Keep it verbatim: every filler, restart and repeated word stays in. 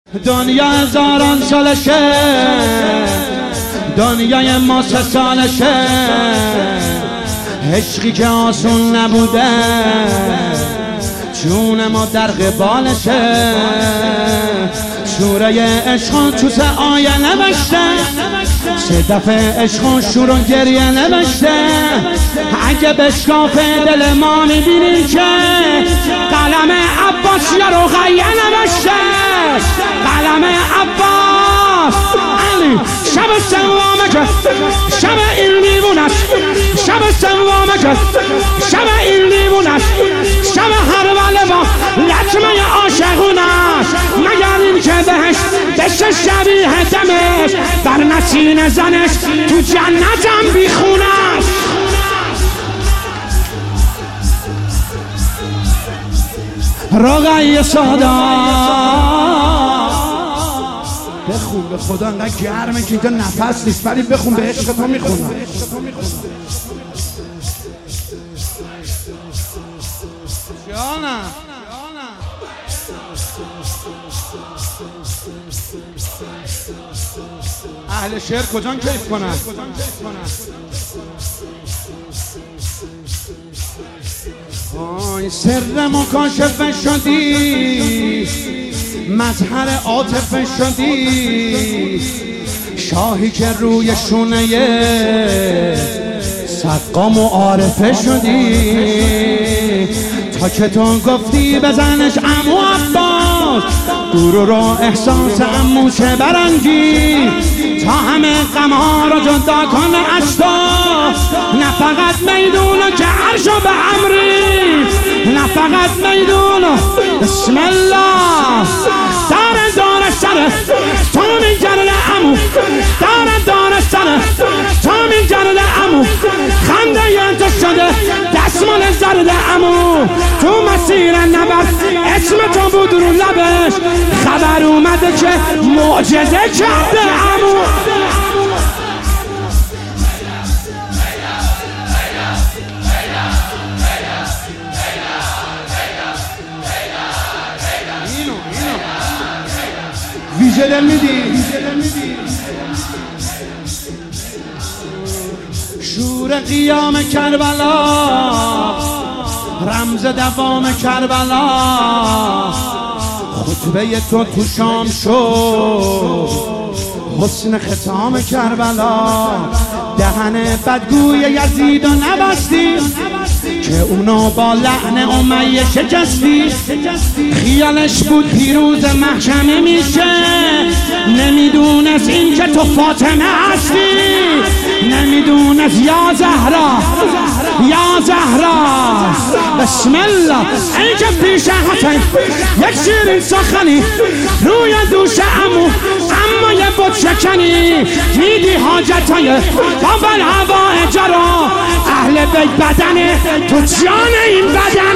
دنیا هزاران سالشه، دنیای ما سه سالشه، عشقی که آسون نبوده جون ما در قبالشه. سوره عشق تو سه آیه نوشته، سه دفعه عشق شور و گریه نوشته. اگه بشکافه دل ما میبینی که قلم عباس یا رقیه نوشته، قلم عباس علی. شب سوامه که شب این لیمون است، شب سوامه که شب این لیمون است، شب هر وله با لطمه عاشقون است. مگر این که بهش بشه شبیه دمش، بر نسین زنش تو جنتم بیخونه است. رقیه سادا بخون به خدا، انقدر گرمه که اینجا نفس نیست، ولی بخون به عشق تو میخونم. جانم اهل شعر کجا کیف کنن؟ آی سر مکاشفه شدی، مظهر عاطفه شدی، شاهی که روی شونه سقام و عارفه شدی. تا که تو گفتی بزنش عمو عباس، غرور و احساس عمو چه برانگی. تا همه غم‌ها را جدا کنه از تو، نه فقط میدونو که عرشو به امری، نه فقط میدونو بسم الله. داره داره سره تو میگرده عمو، داره داره سره تو میگرده عمو. خنده ی تو شده دستمال زرد عمو. تو مسیر نبرد اسم تو بود رو لبش، خبر اومده که معجزه کرده عمو. ویژه دل میدی، شور قیام کربلا، رمز دوام کربلا. خطبه تو تو شام شد، حسن ختام کربلا. دهن بدگوی یزید و نبستی که اونو با لعن امیه شکستی. خیالش بود پیروز محکمه میشه، نمیدونست این که تو فاطمه هستی، نمیدونست یا زهرا یا زهرا. بسم الله. ای که پیش حسین یک شیرین سخنی روی دوش عمو، اما یه بود شکنی میدی حاجتای بابا هوا اجرا. اهل بیت بدنه تو جان این بدن.